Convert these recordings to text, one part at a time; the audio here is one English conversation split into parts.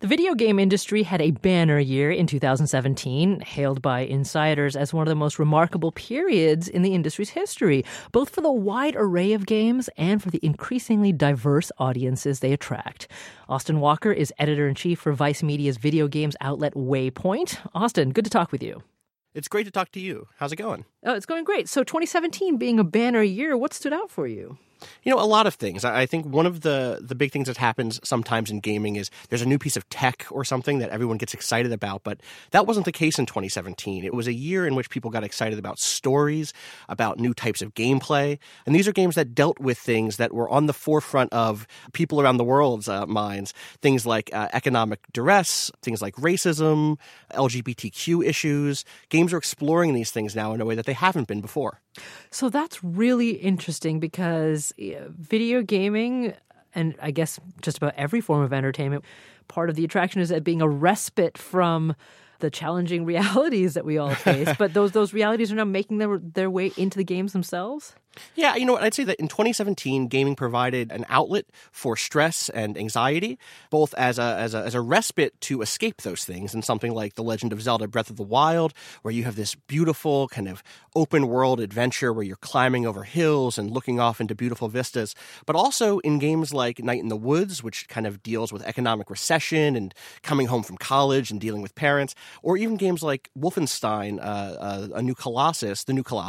The video game industry had a banner year in 2017, hailed by insiders as one of the most remarkable periods in the industry's history, both for the wide array of games and for the increasingly diverse audiences they attract. Austin Walker is editor-in-chief for Vice Media's video games outlet Waypoint. Austin, good to talk with you. It's great to talk to you. How's it going? Oh, it's going great. So 2017 being a banner year, what stood out for you? You know, a lot of things. I think one of the big things that happens sometimes in gaming is there's a new piece of tech or something that everyone gets excited about, but that wasn't the case in 2017. It was a year in which people got excited about stories, about new types of gameplay, and these are games that dealt with things that were on the forefront of people around the world's minds, things like economic duress, things like racism, LGBTQ issues. Games are exploring these things now in a way that they haven't been before. So that's really interesting because video gaming, and I guess just about every form of entertainment, part of the attraction is it being a respite from the challenging realities that we all face. But those realities are now making their way into the games themselves? Yeah, you know what? I'd say that in 2017, gaming provided an outlet for stress and anxiety, both as a respite to escape those things in something like The Legend of Zelda Breath of the Wild, where you have this beautiful kind of open world adventure where you're climbing over hills and looking off into beautiful vistas, but also in games like Night in the Woods, which kind of deals with economic recession and coming home from college and dealing with parents, or even games like Wolfenstein, The New Colossus,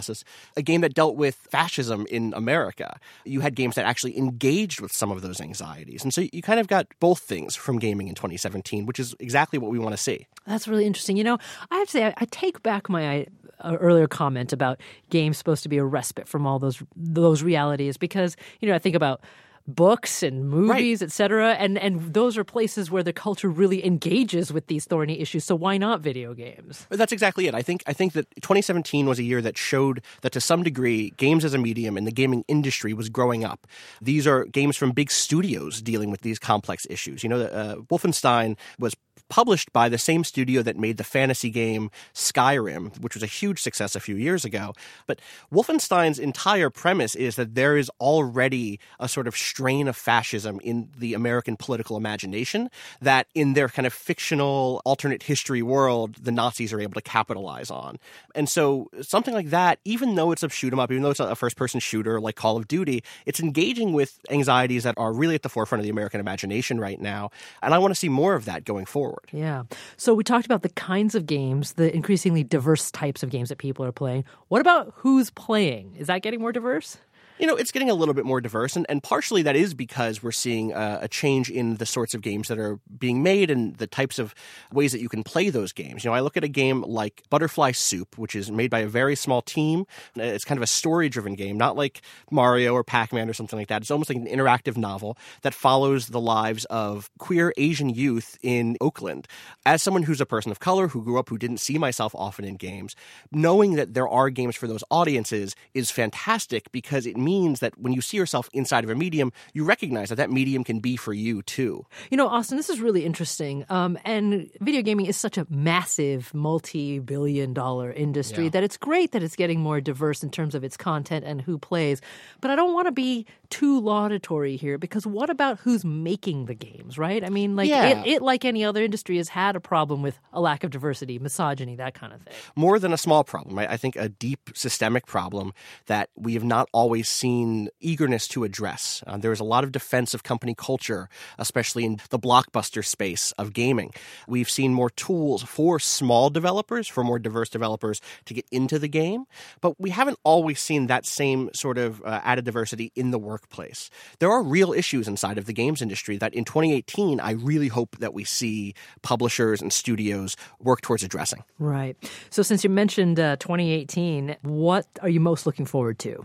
a game that dealt with fascism in America. You had games that actually engaged with some of those anxieties. And so you kind of got both things from gaming in 2017, which is exactly what we want to see. That's really interesting. You know, I have to say, I take back my earlier comment about games supposed to be a respite from all those realities because, you know, I think about books and movies, et cetera, and those are places where the culture really engages with these thorny issues. So why not video games? That's exactly it. I think that 2017 was a year that showed that to some degree, games as a medium and the gaming industry was growing up. These are games from big studios dealing with these complex issues. You know, Wolfenstein was published by the same studio that made the fantasy game Skyrim, which was a huge success a few years ago. But Wolfenstein's entire premise is that there is already a sort of strain of fascism in the American political imagination that in their kind of fictional alternate history world, the Nazis are able to capitalize on. And so something like that, even though it's a shoot 'em up, even though it's a first-person shooter like Call of Duty, it's engaging with anxieties that are really at the forefront of the American imagination right now. And I want to see more of that going forward. Yeah. So we talked about the kinds of games, the increasingly diverse types of games that people are playing. What about who's playing? Is that getting more diverse? You know, it's getting a little bit more diverse, and partially that is because we're seeing a change in the sorts of games that are being made and the types of ways that you can play those games. You know, I look at a game like Butterfly Soup, which is made by a very small team. It's kind of a story-driven game, not like Mario or Pac-Man or something like that. It's almost like an interactive novel that follows the lives of queer Asian youth in Oakland. As someone who's a person of color, who grew up, who didn't see myself often in games, knowing that there are games for those audiences is fantastic because it means that when you see yourself inside of a medium, you recognize that that medium can be for you too. You know, Austin, this is really interesting. And video gaming is such a massive multi-billion-dollar industry that it's great that it's getting more diverse in terms of its content and who plays. But I don't want to be too laudatory here because what about who's making the games, right? I mean, like it like any other industry, has had a problem with a lack of diversity, misogyny, that kind of thing. More than a small problem. I think a deep systemic problem that we have not always seen eagerness to address. There is a lot of defense of company culture, especially in the blockbuster space of gaming. We've seen more tools for small developers, for more diverse developers to get into the game, but we haven't always seen that same sort of added diversity in the workplace. There are real issues inside of the games industry that in 2018, I really hope that we see publishers and studios work towards addressing. Right. So since you mentioned 2018, what are you most looking forward to?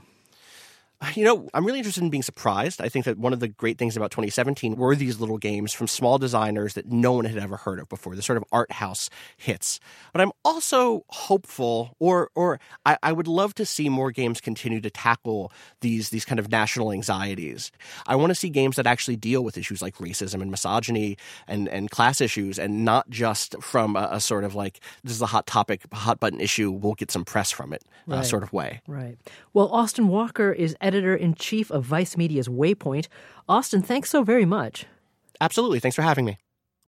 You know, I'm really interested in being surprised. I think that one of the great things about 2017 were these little games from small designers that no one had ever heard of before, the sort of art house hits. But I'm also hopeful, or I would love to see more games continue to tackle these kind of national anxieties. I want to see games that actually deal with issues like racism and misogyny and class issues, and not just from a sort of like, this is a hot topic, a hot button issue, we'll get some press from it sort of way. Right. Well, Austin Walker is editor-in-chief of Vice Media's Waypoint. Austin, thanks so very much. Absolutely. Thanks for having me.